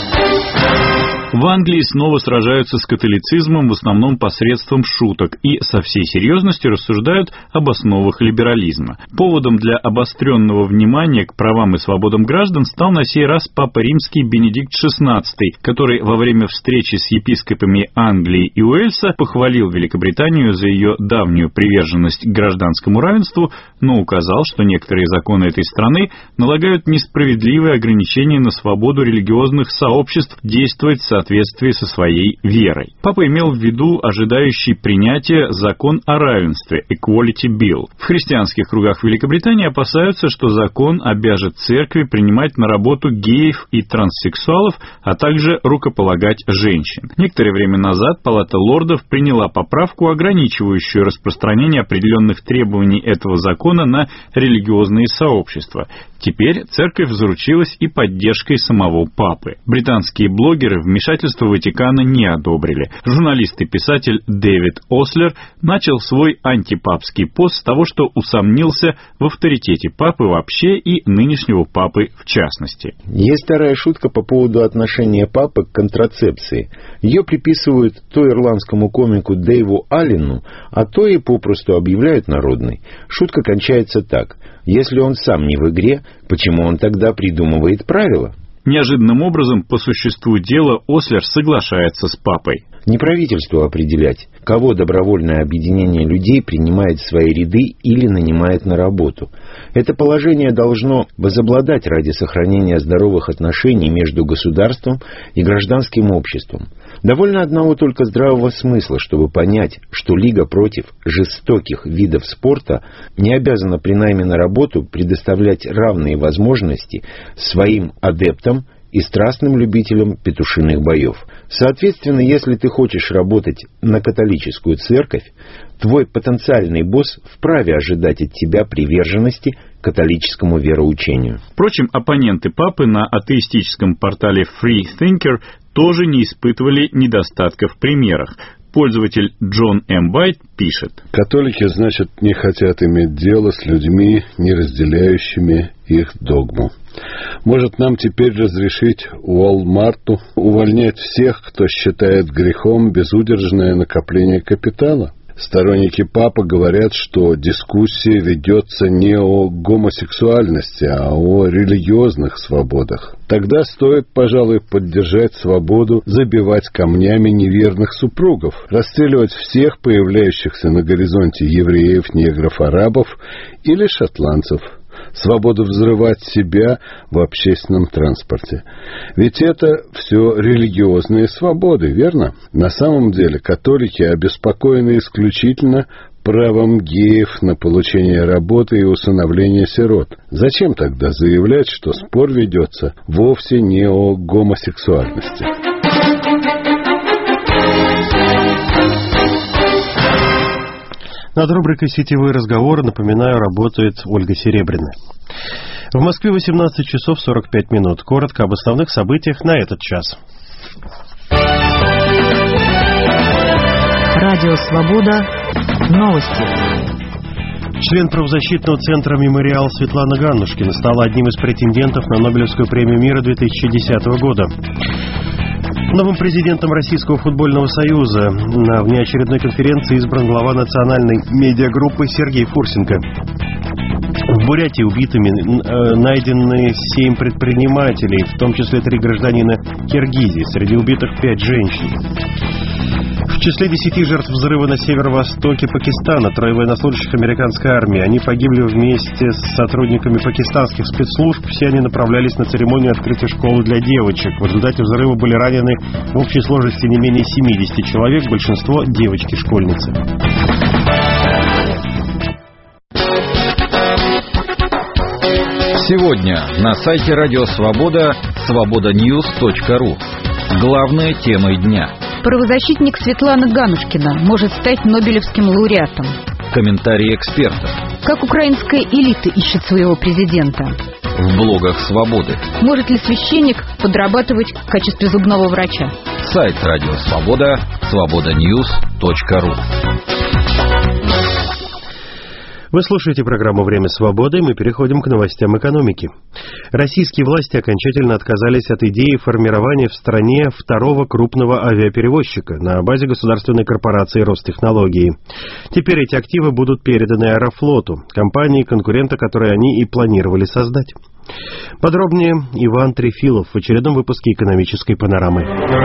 В Англии снова сражаются с католицизмом, в основном посредством шуток, и со всей серьезностью рассуждают об основах либерализма. Поводом для обостренного внимания к правам и свободам граждан стал на сей раз Папа Римский Бенедикт шестнадцатый, который во время встречи с епископами Англии и Уэльса похвалил Великобританию за ее давнюю приверженность к гражданскому равенству, но указал, что некоторые законы этой страны налагают несправедливые ограничения на свободу религиозных сообществ действовать в соответствии со своей верой. Папа имел в виду ожидающий принятия закон о равенстве Equality Bill. В христианских кругах Великобритании опасаются, что закон обяжет церкви принимать на работу геев и транссексуалов, а также рукополагать женщин. Некоторое время назад Палата лордов приняла поправку, ограничивающую распространение определенных требований этого закона на религиозные сообщества. Теперь церковь заручилась и поддержкой самого папы. Британские блогеры вмешательство Ватикана не одобрили. Журналист и писатель Дэвид Ослер начал свой антипапский пост с того, что усомнился в авторитете папы вообще и нынешнего папы в частности. Есть вторая шутка по поводу отношения папы к контрацепции. Ее приписывают то ирландскому комику Дэйву Аллену, а то и попросту объявляют народной. Шутка кончается так: если он сам не в игре, почему он тогда придумывает правила? Неожиданным образом, по существу дела, Ослер соглашается с папой. Не правительству определять, кого добровольное объединение людей принимает в свои ряды или нанимает на работу. Это положение должно возобладать ради сохранения здоровых отношений между государством и гражданским обществом. Довольно одного только здравого смысла, чтобы понять, что Лига против жестоких видов спорта не обязана при найме на работу предоставлять равные возможности своим адептам и страстным любителям петушиных боев. Соответственно, если ты хочешь работать на католическую церковь, твой потенциальный босс вправе ожидать от тебя приверженности католическому вероучению. Впрочем, оппоненты папы на атеистическом портале Freethinker тоже не испытывали недостатков в примерах. Пользователь Джон М. Байт пишет: «Католики, значит, не хотят иметь дело с людьми, не разделяющими их догму. Может, нам теперь разрешить Уолмарту увольнять всех, кто считает грехом безудержное накопление капитала? Сторонники папы говорят, что дискуссия ведется не о гомосексуальности, а о религиозных свободах. Тогда стоит, пожалуй, поддержать свободу забивать камнями неверных супругов, расстреливать всех появляющихся на горизонте евреев, негров, арабов или шотландцев. Свободу взрывать себя в общественном транспорте. Ведь это все религиозные свободы, верно? На самом деле католики обеспокоены исключительно правом геев на получение работы и усыновление сирот. Зачем тогда заявлять, что спор ведется вовсе не о гомосексуальности? Над рубрикой «Сетевые разговоры», напоминаю, работает Ольга Серебряная. В Москве восемнадцать часов сорок пять минут. Коротко об основных событиях на этот час. Радио «Свобода». Новости. Член правозащитного центра «Мемориал» Светлана Ганнушкина стала одним из претендентов на Нобелевскую премию мира две тысячи десятого года. Новым президентом Российского футбольного союза на внеочередной конференции избран глава национальной медиагруппы Сергей Фурсенко. В Бурятии убитыми найдены семь предпринимателей, в том числе три гражданина Киргизии. Среди убитых пять женщин. В числе десяти жертв взрыва на северо-востоке Пакистана трое военнослужащих американской армии. Они погибли вместе с сотрудниками пакистанских спецслужб. Все они направлялись на церемонию открытия школы для девочек. В результате взрыва были ранены в общей сложности не менее семидесяти человек, большинство девочки-школьницы. Сегодня на сайте Радио Свобода свобода ньюс точка ру. Главные темы дня. Правозащитник Светлана Ганушкина может стать Нобелевским лауреатом. Комментарии экспертов. Как украинская элита ищет своего президента. В блогах Свободы. Может ли священник подрабатывать в качестве зубного врача? Сайт Радио Свобода свобода ньюс точка ру. Вы слушаете программу «Время свободы», и мы переходим к новостям экономики. Российские власти окончательно отказались от идеи формирования в стране второго крупного авиаперевозчика на базе государственной корпорации «Ростехнологии». Теперь эти активы будут переданы «Аэрофлоту», компании, конкурента которой они и планировали создать. Подробнее Иван Трефилов в очередном выпуске «Экономической панорамы».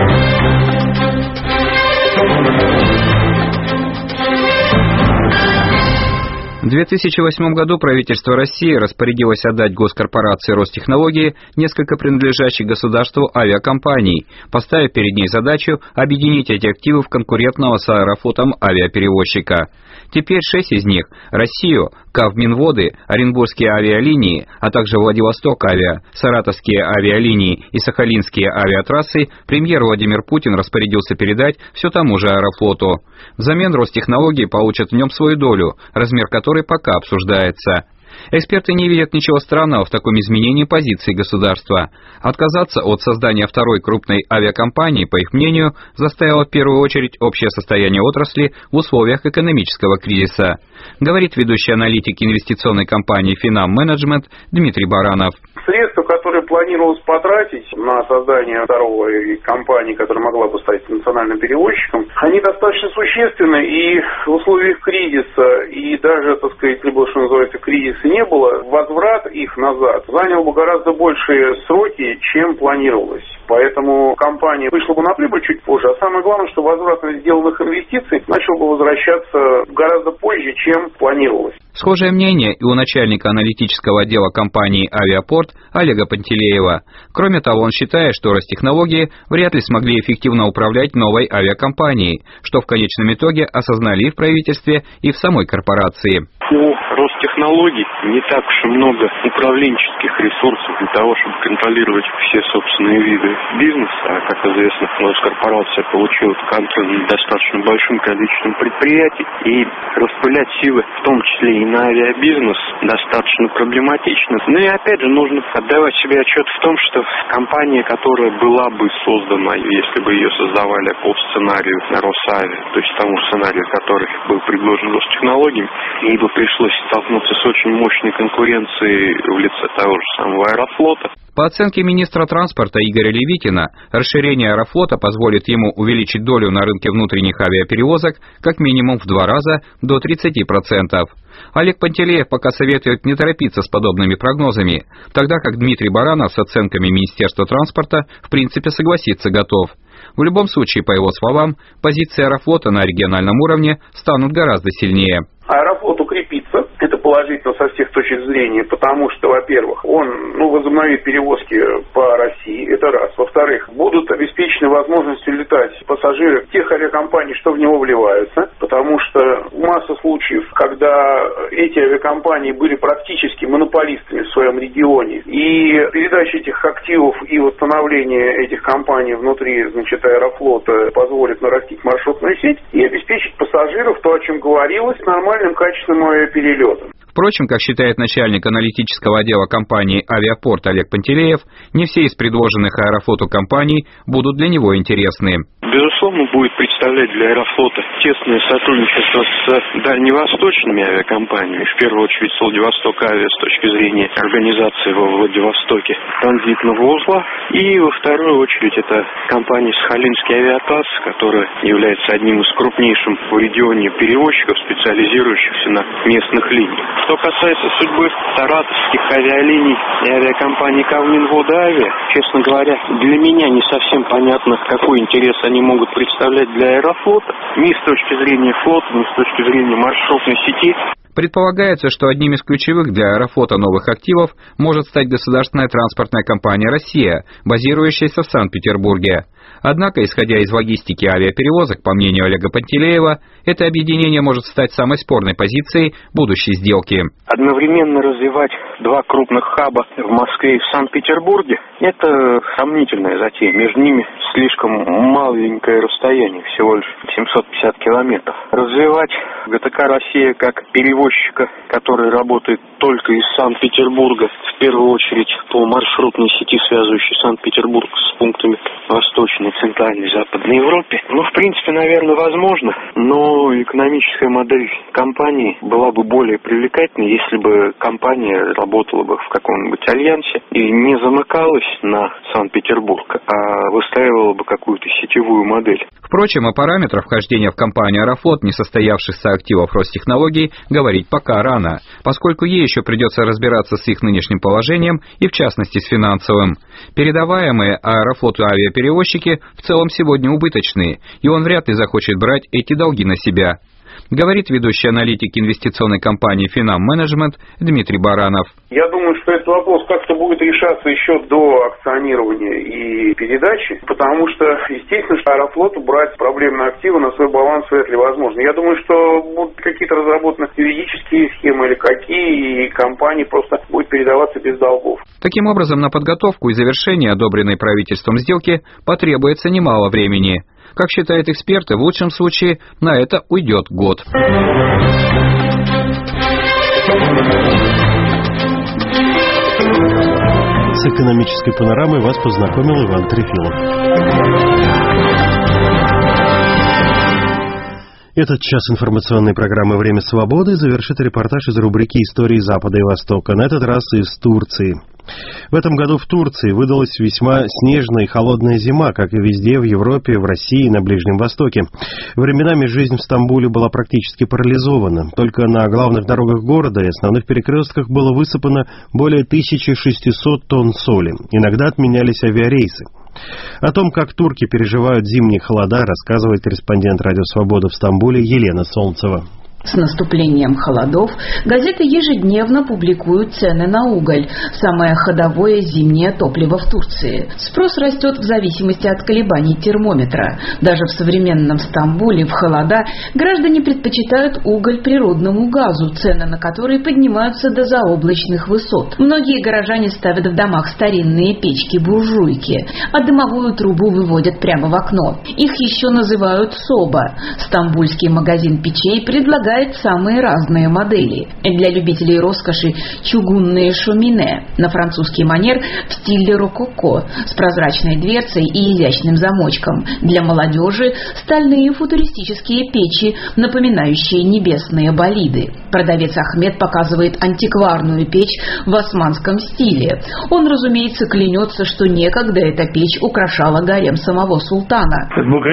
В две тысячи восьмом году правительство России распорядилось отдать госкорпорации Ростехнологии несколько принадлежащих государству авиакомпаний, поставив перед ней задачу объединить эти активы в конкурентного с Аэрофлотом авиаперевозчика. Теперь шесть из них – Россию, Кавминводы, Оренбургские авиалинии, а также Владивосток авиа, Саратовские авиалинии и Сахалинские авиатрассы премьер Владимир Путин распорядился передать все тому же Аэрофлоту. Взамен Ростехнологии получат в нем свою долю, размер которой пока обсуждается. Эксперты не видят ничего странного в таком изменении позиции государства. Отказаться от создания второй крупной авиакомпании, по их мнению, заставило в первую очередь общее состояние отрасли в условиях экономического кризиса, говорит ведущий аналитик инвестиционной компании «Финам Менеджмент» Дмитрий Баранов. Средства, которые планировалось потратить на создание второй компании, которая могла бы стать национальным перевозчиком, они достаточно существенны, и в условиях кризиса, и даже, так сказать, либо, что называется, кризиса не было, возврат их назад занял бы гораздо большие сроки, чем планировалось. Поэтому компания вышла бы на прибыль чуть позже, а самое главное, что возврат сделанных инвестиций начал бы возвращаться гораздо позже, чем планировалось. Схожее мнение и у начальника аналитического отдела компании «Авиапорт» Олега Пантелеева. Кроме того, он считает, что Ростехнологии вряд ли смогли эффективно управлять новой авиакомпанией, что в конечном итоге осознали и в правительстве, и в самой корпорации. У Ростехнологий не так уж и много управленческих ресурсов для того, чтобы контролировать все собственные виды бизнеса. А, как известно, Роскорпорация получила контроль над достаточно большим количеством предприятий, и распылять силы, в том числе и на авиабизнес, достаточно проблематично. Ну и опять же, нужно отдавать себе отчет в том, что компания, которая была бы создана, если бы ее создавали по сценарию Росавиа, то есть тому сценарию, который был предложен Ростехнологиями, ей бы пришлось столкнуться с очень мощной конкуренцией в лице того же самого Аэрофлота. По оценке министра транспорта Игоря Левитина, расширение Аэрофлота позволит ему увеличить долю на рынке внутренних авиаперевозок как минимум в два раза до тридцати процентов. Олег Пантелеев пока советует не торопиться с подобными прогнозами, тогда как Дмитрий Баранов с оценками Министерства транспорта в принципе согласиться готов. В любом случае, по его словам, позиции Аэрофлота на региональном уровне станут гораздо сильнее. Аэрофлот укрепится, это положительно со всех точек зрения, потому что, во-первых, он ну, возобновит перевозки по России, это раз. Во-вторых, будут обеспечены возможностью летать пассажиры тех авиакомпаний, что в него вливаются, потому что масса случаев, когда эти авиакомпании были практически монополистами в своем регионе, и передача этих активов и восстановление этих компаний внутри, значит, Аэрофлота позволит нарастить маршрутную сеть и обеспечить пассажиров, то, о чем говорилось, нормальным качественным авиаперелетом. Впрочем, как считает начальник аналитического отдела компании «Авиапорт» Олег Пантелеев, не все из предложенных Аэрофлоту компаний будут для него интересны. безусловно, будет представлять для Аэрофлота тесное сотрудничество с дальневосточными авиакомпаниями, в первую очередь с Владивосток Авиа с точки зрения организации во Владивостоке транзитного узла, и во вторую очередь это компания Сахалинский авиатаз, которая является одним из крупнейших в регионе перевозчиков, специализирующихся на местных линиях. Что касается судьбы саратовских авиалиний и авиакомпании Кавминвода-Авиа, честно говоря, для меня не совсем понятно, какой интерес они могут представлять для Аэрофлота, ни с точки зрения флота, ни с точки зрения маршрутной сети. Предполагается, что одним из ключевых для Аэрофлота новых активов может стать государственная транспортная компания «Россия», базирующаяся в Санкт-Петербурге. Однако, исходя из логистики авиаперевозок, по мнению Олега Пантелеева, это объединение может стать самой спорной позицией будущей сделки. Одновременно развивать два крупных хаба в Москве и в Санкт-Петербурге – это сомнительная затея. Между ними слишком маленькое расстояние, всего лишь семьсот пятьдесят километров. Развивать ГТК «Россия» как перевозчика, который работает только из Санкт-Петербурга, в первую очередь по маршрутной сети, связывающей Санкт-Петербург с пунктами Восточной, Центральной, Западной Европе. Ну, в принципе, наверное, возможно, но экономическая модель компании была бы более привлекательной, если бы компания работала бы в каком-нибудь альянсе и не замыкалась на Санкт-Петербург, а выстраивала бы какую-то сетевую модель. Впрочем, о параметрах вхождения в компанию «Аэрофлот» несостоявшихся активов Ростехнологий говорить пока рано, поскольку ей еще придется разбираться с их нынешним положением и, в частности, с финансовым. Передаваемые Аэрофлоту авиаперевозчики в целом сегодня убыточные, и он вряд ли захочет брать эти долги на себя, говорит ведущий аналитик инвестиционной компании «Финам Менеджмент» Дмитрий Баранов. Я думаю, что этот вопрос как-то будет решаться еще до акционирования и передачи, потому что, естественно, что Аэрофлоту брать проблемные активы на свой баланс вряд ли возможно. Я думаю, что будут какие-то разработаны юридические схемы или какие, и компании просто будет передаваться без долгов. Таким образом, на подготовку и завершение одобренной правительством сделки потребуется немало времени. Как считают эксперты, в лучшем случае на это уйдет год. С экономической панорамой вас познакомил Иван Трефилов. Этот час информационной программы «Время свободы» завершит репортаж из рубрики «Истории Запада и Востока», на этот раз из Турции. В этом году в Турции выдалась весьма снежная и холодная зима, как и везде в Европе, в России и на Ближнем Востоке. Временами жизнь в Стамбуле была практически парализована. Только на главных дорогах города и основных перекрестках было высыпано более тысячи шестисот тонн соли. Иногда отменялись авиарейсы. О том, как турки переживают зимние холода, рассказывает корреспондент «Радио Свобода» в Стамбуле Елена Солнцева. С наступлением холодов газеты ежедневно публикуют цены на уголь, самое ходовое зимнее топливо в Турции. Спрос растет в зависимости от колебаний термометра. Даже в современном Стамбуле в холода граждане предпочитают уголь природному газу, цены на который поднимаются до заоблачных высот. Многие горожане ставят в домах старинные печки-буржуйки, а дымовую трубу выводят прямо в окно. Их еще называют соба. Стамбульский магазин печей предлагает самые разные модели. Для любителей роскоши чугунные шумине на французский манер в стиле рококо с прозрачной дверцей и изящным замочком. Для молодежи стальные футуристические печи, напоминающие небесные болиды. Продавец Ахмед показывает антикварную печь в османском стиле. Он, разумеется, клянется, что некогда эта печь украшала гарем самого султана.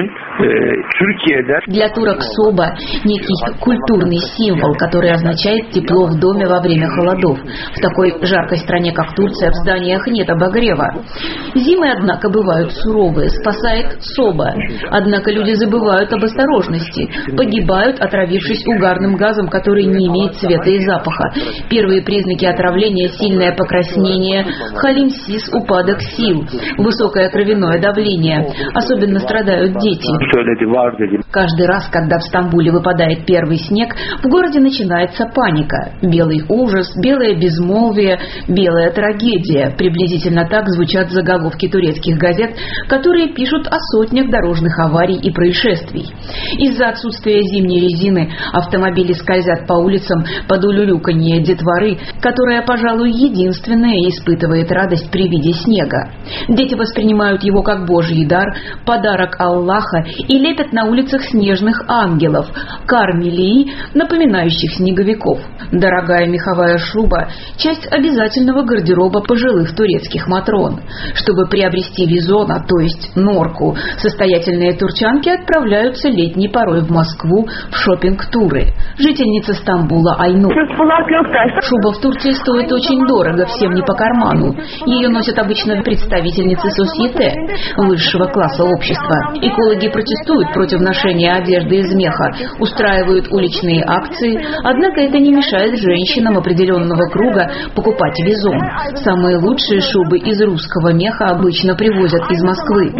Для турок соба – некий культурный символ, который означает тепло в доме во время холодов. В такой жаркой стране, как Турция, в зданиях нет обогрева. Зимы, однако, бывают суровые, спасает соба. Однако люди забывают об осторожности, погибают, отравившись угарным газом, который не имеет цвета и запаха. Первые признаки отравления – сильное покраснение, холинсис, упадок сил, высокое кровяное давление. Особенно страдают дети. Каждый раз, когда в Стамбуле выпадает первый снег, в городе начинается паника. Белый ужас, белое безмолвие, белая трагедия. Приблизительно так звучат заголовки турецких газет, которые пишут о сотнях дорожных аварий и происшествий. Из-за отсутствия зимней резины автомобили скользят по улицам под улюлюканье детворы, которая, пожалуй, единственная испытывает радость при виде снега. Дети воспринимают его как божий дар, подарок Аллаха и лепят на улицах снежных ангелов, кармелии, напоминающих снеговиков. Дорогая меховая шуба – часть обязательного гардероба пожилых турецких матрон. Чтобы приобрести визона, то есть норку, состоятельные турчанки отправляются летней порой в Москву в шопинг-туры. Жительница Стамбула Айнур. Шуба в Турции стоит очень дорого, всем не по карману. Ее носят обычно представительницы сосьете, высшего класса общества. Экологи протестуют против ношения одежды из меха, устраивают уличные акции, однако это не мешает женщинам определенного круга покупать визон. Самые лучшие шубы из русского меха обычно привозят из Москвы.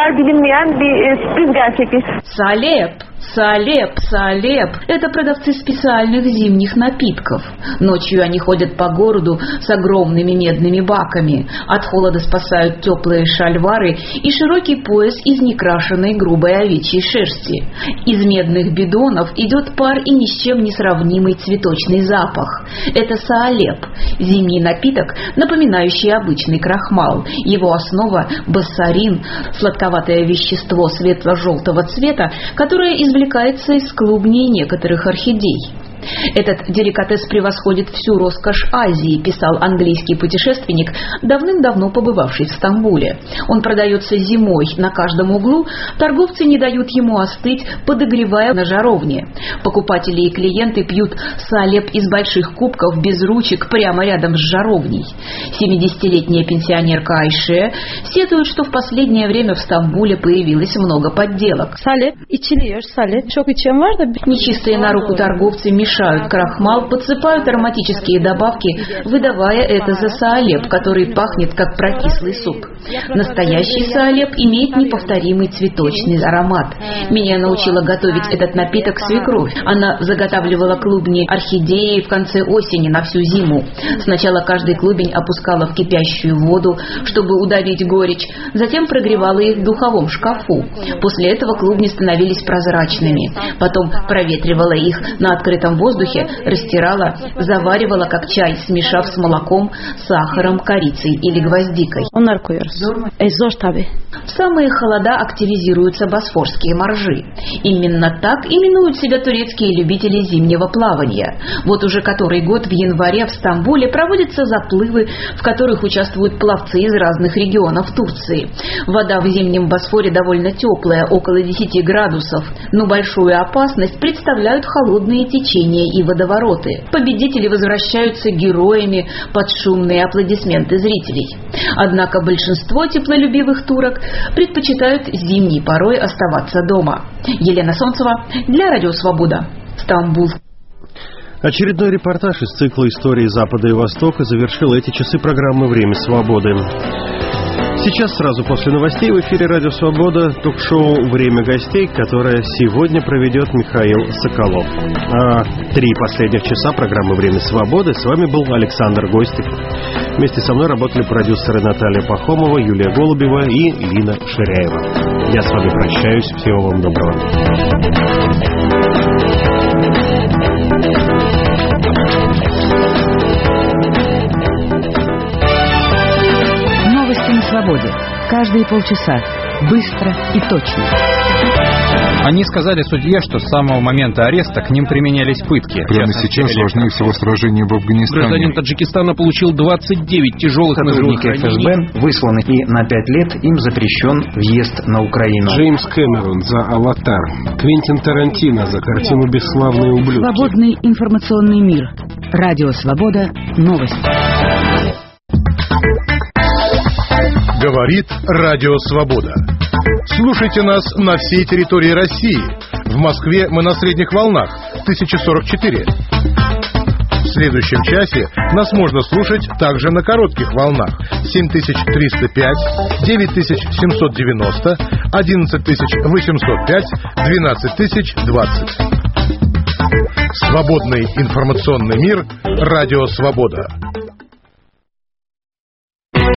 Салеп! Салеп, Салеп – это продавцы специальных зимних напитков. Ночью они ходят по городу с огромными медными баками. От холода спасают теплые шальвары и широкий пояс из некрашенной грубой овечьей шерсти. Из медных бидонов идет пар и ни с чем не сравнимый цветочный запах. Это Салеп – зимний напиток, напоминающий обычный крахмал. Его основа – бассарин – сладковатое вещество светло-желтого цвета, которое из извлекается из клубней некоторых орхидей. Этот деликатес превосходит всю роскошь Азии, писал английский путешественник, давным-давно побывавший в Стамбуле. Он продается зимой на каждом углу, торговцы не дают ему остыть, подогревая на жаровне. Покупатели и клиенты пьют салеп из больших кубков без ручек прямо рядом с жаровней. семидесятилетняя пенсионерка Айше сетует, что в последнее время в Стамбуле появилось много подделок. Салеп, içiliyor салеп. Çok içen var da нечистые на руку торговцы мешают крахмал, подсыпают ароматические добавки, выдавая это за саалеп, который пахнет как прокислый суп. Настоящий саалеп имеет неповторимый цветочный аромат. Меня научила готовить этот напиток свекровь. Она заготавливала клубни орхидеи в конце осени на всю зиму. Сначала каждый клубень опускала в кипящую воду, чтобы удавить горечь, затем прогревала их в духовом шкафу. После этого клубни становились прозрачными. Потом проветривала их на открытом воздухе, растирала, заваривала как чай, смешав с молоком, сахаром, корицей или гвоздикой. В самые холода активизируются босфорские моржи. Именно так именуют себя турецкие любители зимнего плавания. Вот уже который год в январе в Стамбуле проводятся заплывы, в которых участвуют пловцы из разных регионов Турции. Вода в зимнем Босфоре довольно теплая, около десяти градусов, но большую опасность представляют холодные течения и водовороты. Победители возвращаются героями под шумные аплодисменты зрителей. Однако большинство теплолюбивых турок предпочитают зимней порой оставаться дома. Елена Солнцева для Радио Свобода. Стамбул. Очередной репортаж из цикла «Истории Запада и Востока» завершил эти часы программы «Время свободы». Сейчас, сразу после новостей, в эфире «Радио Свобода» ток-шоу «Время гостей», которое сегодня проведет Михаил Соколов. А три последних часа программы «Время свободы» с вами был Александр Гостев. Вместе со мной работали продюсеры Наталья Пахомова, Юлия Голубева и Лина Ширяева. Я с вами прощаюсь. Всего вам доброго. Новости на свободе. Каждые полчаса. Быстро и точно. Они сказали судье, что с самого момента ареста к ним применялись пытки. Прямо сейчас важнее всего сражение в Афганистане. Гражданин Таджикистана получил двадцать девять тяжелых ножевых Сотрудники эф эс бэ высланы, и на пять лет им запрещен въезд на Украину. Джеймс Кэмерон за «Аватар». Квентин Тарантино за картину «Бесславные ублюдки». Свободный информационный мир. Радио Свобода. Новости. Говорит Радио Свобода. Слушайте нас на всей территории России. В Москве мы на средних волнах тысяча сорок четыре. В следующем часе нас можно слушать также на коротких волнах семь тысяч триста пять, девять тысяч семьсот девяносто, одиннадцать тысяч восемьсот пять, двенадцать тысяч двадцать. Свободный информационный мир. Радио Свобода.